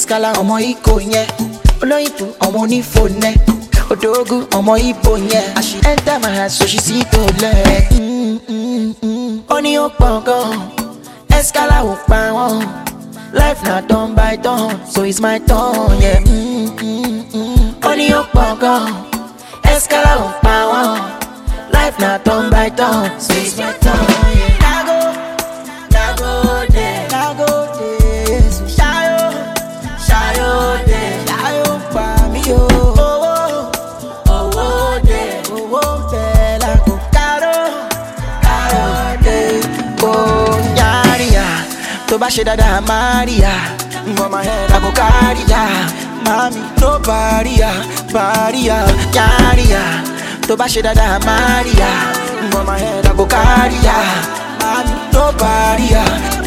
Escala ọmọ Iko yẹn, olóyìnbó ọmọ onífònẹ, Odogu ọmọ Ibo yẹn. As she enter my house so she see to lẹ. Ó ní ó pọ̀ gan, Escala ò pa wọ́n. Life na turn by turn, so it's my turn, yeah. Ó ní ó pọ̀ gan, Escala ò pa wọ́n. Life na turn by turn, so it's my turn, yeah. Nago de, so shayo pa mi yo. Owó de, la go caro de, oh yaria. To bá ṣe dáadáa Maria, for my head I go carry ya. Mami, no barrier, yaria. To bá ṣe dáadáa Maria, for my head I go carry ya. Mami, no barrier.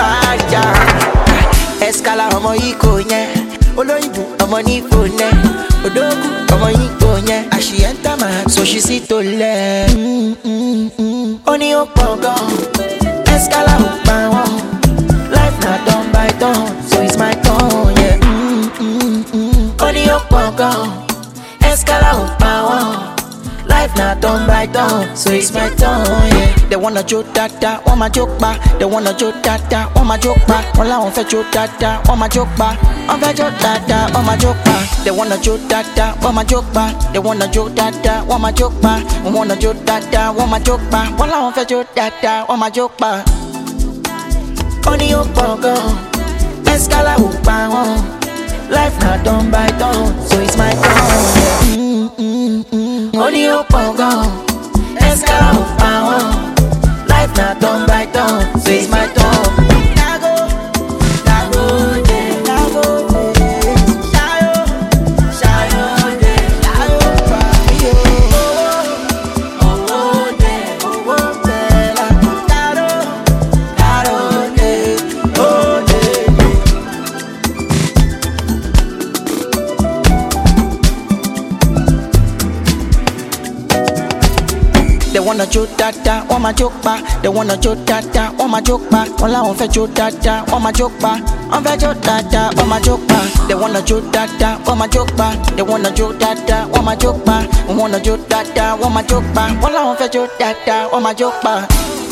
Escala ọmọ Iko yẹn, olóyìnbó ọmọ onífònẹ, Odogu ọmọ Ibo yẹn. As she enter my house, so she see to lẹ. Ó ní ó pọ̀ gan, Escala ò pa wọ́n. Life na turn by turn, so it's my turn, yeah. Ó ní ó pọ̀ gan, Escala ò pa wọ́n. Life na turn by turn, so it's my turn, yeah. They wanna joke dada, want my joke back. They wanna joke dada, want my joke back. Wọ́n láwọn fẹ́ joke dada, want my joke back. Wọ́n fẹ́ joke dada, want my joke back. They wanna joke dada, want my joke back. They wanna joke dada, want my joke back. Wọ́n wanna joke dada, want my joke back. Wọ́n láwọn fẹ́ joke dada, want my joke back. Ó ní ó pọ̀ gan, Escala ò pa wọ́n. Life na turn by turn, so it's my turn, yeah. Ó ní ó pọ̀ gan, Escala ò pa wọ́n. Life na turn by turn, so it's my turn. Nago de, shayo de, pa mi yo. Owó de, la go caro de, oh de. They wanna joke dada, want my joke back. They wanna joke dada, want my joke back. Wọ́n láwọn fẹ́ joke dada, want my joke back. Wọ́n fẹ́ joke dada, want my joke back. They wanna joke dada, want my joke back. They wanna joke dada, want my joke back. Wọ́n wanna joke dada, want my joke back. Wọ́n láwọn fẹ́ joke dada, want my joke back.